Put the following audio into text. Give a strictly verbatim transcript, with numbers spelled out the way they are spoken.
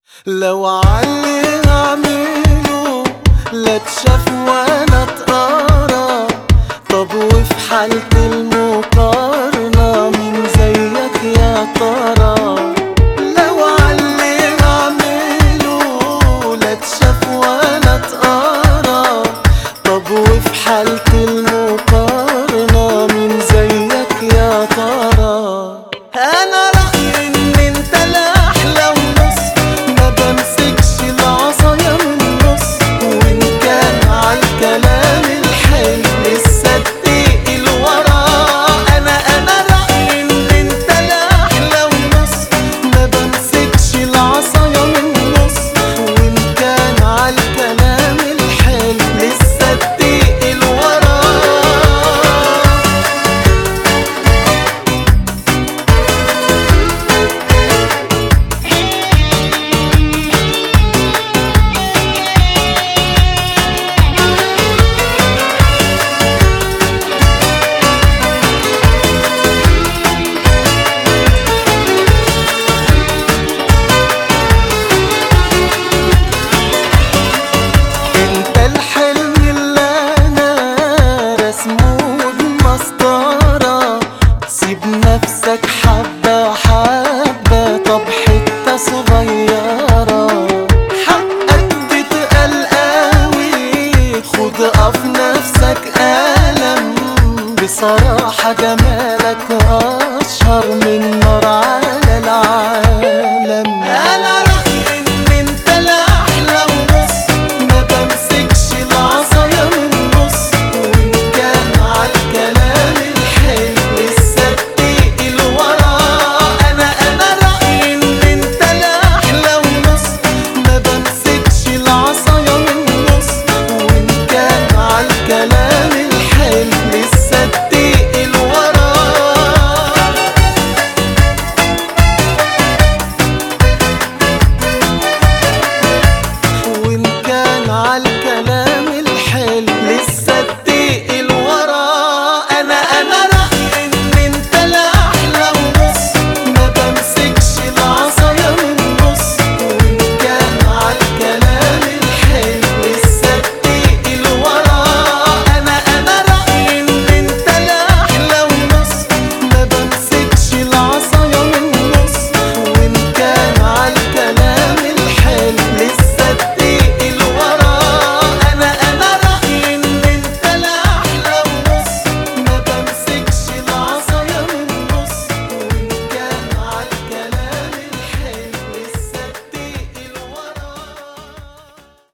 لو عاللي هعمله لا اتشاف ولا اتقرا، طب وفي حالة المقارنة مين زيك يا ترى؟ لو عاللي هعمله لا اتشاف ولا اتقرا، طب وفي حالة المقارنة مين زيك يا ترى؟ أنا رأيي إن أنت لا أحلى ونص، ما بمسكش العصاية من النص، وإن كان عالكلام الحلو لسه التقل وراه. أنا أنا رأيي إن أنت لا أحلى ونص، ما بمسكش العصاية من